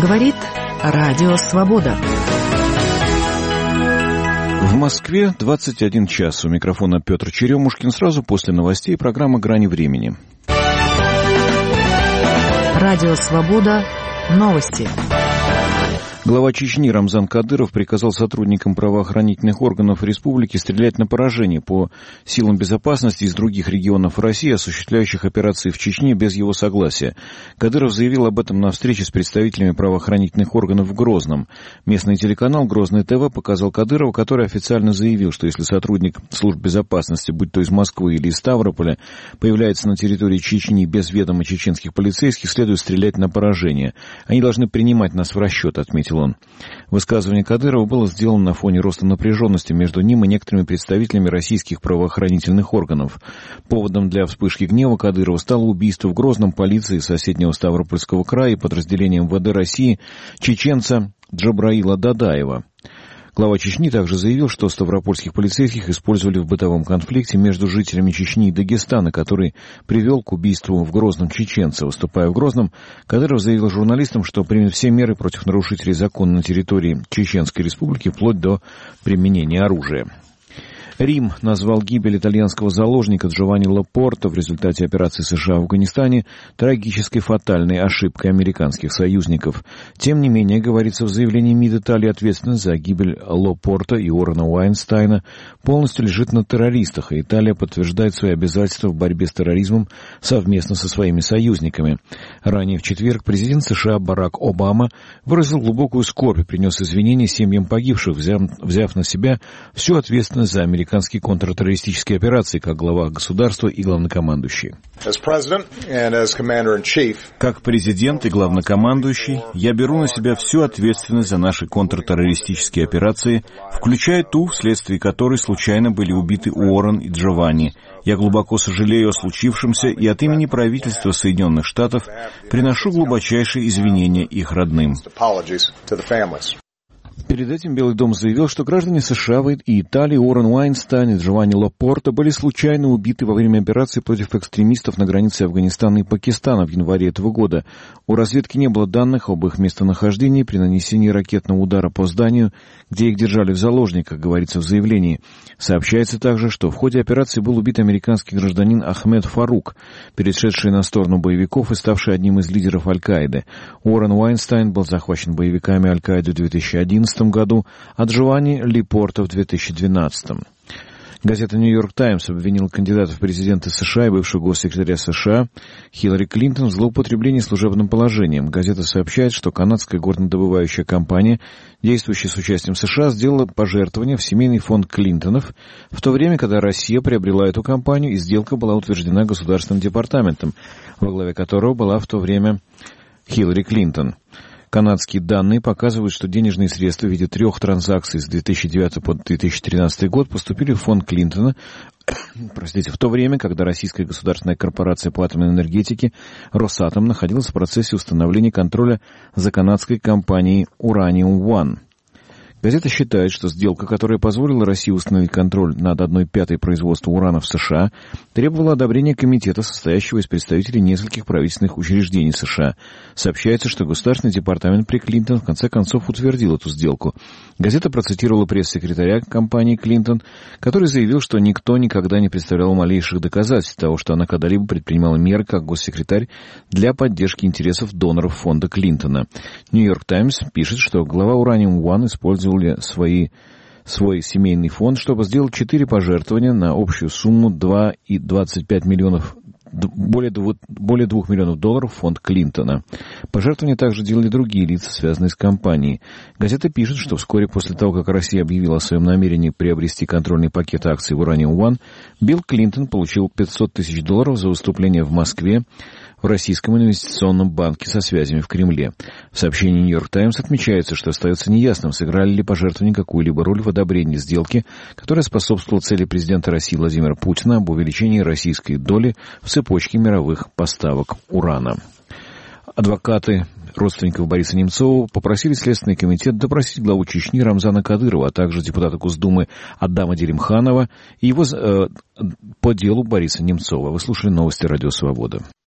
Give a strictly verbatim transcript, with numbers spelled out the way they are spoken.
Говорит Радио Свобода. В Москве двадцать один час. У микрофона Петр Черемушкин. Сразу после новостей программа «Грани времени». Радио Свобода. Новости. Глава Чечни Рамзан Кадыров приказал сотрудникам правоохранительных органов республики стрелять на поражение по силам безопасности из других регионов России, осуществляющих операции в Чечне без его согласия. Кадыров заявил об этом на встрече с представителями правоохранительных органов в Грозном. Местный телеканал «Грозный ТВ» показал Кадырова, который официально заявил, что если сотрудник служб безопасности, будь то из Москвы или из Ставрополя, появляется на территории Чечни без ведома чеченских полицейских, следует стрелять на поражение. Они должны принимать нас в расчет, отметил он. Высказывание Кадырова было сделано на фоне роста напряженности между ним и некоторыми представителями российских правоохранительных органов. Поводом для вспышки гнева Кадырова стало убийство в Грозном полиции соседнего Ставропольского края и подразделением МВД России чеченца Джабраила Дадаева. Глава Чечни также заявил, что ставропольских полицейских использовали в бытовом конфликте между жителями Чечни и Дагестана, который привел к убийству в Грозном чеченца. Выступая в Грозном, Кадыров заявил журналистам, что примет все меры против нарушителей закона на территории Чеченской Республики, вплоть до применения оружия. Рим назвал гибель итальянского заложника Джованни Лапорто в результате операции США в Афганистане трагической фатальной ошибкой американских союзников. Тем не менее, говорится в заявлении МИД Италии, ответственность за гибель Лапорто и Уоррена Уайнстайна полностью лежит на террористах, и Италия подтверждает свои обязательства в борьбе с терроризмом совместно со своими союзниками. Ранее в четверг президент США Барак Обама выразил глубокую скорбь и принес извинения семьям погибших, взяв, взяв на себя всю ответственность за американские американские контртеррористические операции, как глава государства и главнокомандующий. Как президент и главнокомандующий, я беру на себя всю ответственность за наши контртеррористические операции, включая ту, вследствие которой случайно были убиты Уоррен и Джованни. Я глубоко сожалею о случившемся и от имени правительства Соединенных Штатов приношу глубочайшие извинения их родным. Перед этим Белый дом заявил, что граждане США и Италии Уоррен Уайнстайн и Джованни Лапорто были случайно убиты во время операции против экстремистов на границе Афганистана и Пакистана в январе этого года. У разведки не было данных об их местонахождении при нанесении ракетного удара по зданию, где их держали в заложниках, говорится в заявлении. Сообщается также, что в ходе операции был убит американский гражданин Ахмед Фарук, перешедший на сторону боевиков и ставший одним из лидеров Аль-Каиды. Уоррен Уайнстайн был захвачен боевиками Аль-Каиды в две тысячи одиннадцатом году, а Джованни Лапорто в две тысячи двенадцатом. Газета «Нью-Йорк Таймс» обвинила кандидата в президенты США и бывшего госсекретаря США Хиллари Клинтон в злоупотреблении служебным положением. Газета сообщает, что канадская горнодобывающая компания, действующая с участием США, сделала пожертвование в семейный фонд Клинтонов, в то время, когда Россия приобрела эту компанию, и сделка была утверждена Государственным департаментом, во главе которого была в то время Хиллари Клинтон. Канадские данные показывают, что денежные средства в виде трех транзакций с две тысячи девятого по две тысячи тринадцатый год поступили в фонд Клинтона, простите, в то время, когда российская государственная корпорация по атомной энергетике «Росатом» находилась в процессе установления контроля за канадской компанией «Урanium One». Газета считает, что сделка, которая позволила России установить контроль над одной пятой производства урана в США, требовала одобрения комитета, состоящего из представителей нескольких правительственных учреждений США. Сообщается, что Государственный департамент при Клинтон в конце концов утвердил эту сделку. Газета процитировала пресс-секретаря компании Клинтон, который заявил, что никто никогда не представлял малейших доказательств того, что она когда-либо предпринимала меры как госсекретарь для поддержки интересов доноров фонда Клинтона. «Нью-Йорк Таймс» пишет, что глава Урanium One использовал Свои, свой семейный фонд, чтобы сделать четыре пожертвования на общую сумму два и двадцать пять миллионов, более двух, более двух миллионов долларов в фонд Клинтона. Пожертвования также делали другие лица, связанные с компанией. Газета пишет, что вскоре после того, как Россия объявила о своем намерении приобрести контрольный пакет акций в Uranium One, Билл Клинтон получил пятьсот тысяч долларов за выступление в Москве в Российском инвестиционном банке со связями в Кремле. В сообщении «Нью-Йорк Таймс» отмечается, что остается неясным, сыграли ли пожертвования какую-либо роль в одобрении сделки, которая способствовала цели президента России Владимира Путина об увеличении российской доли в цепочке мировых поставок урана. Адвокаты родственников Бориса Немцова попросили Следственный комитет допросить главу Чечни Рамзана Кадырова, а также депутата Госдумы Адама Делимханова и его э, по делу Бориса Немцова. Вы слушали новости Радио Свобода.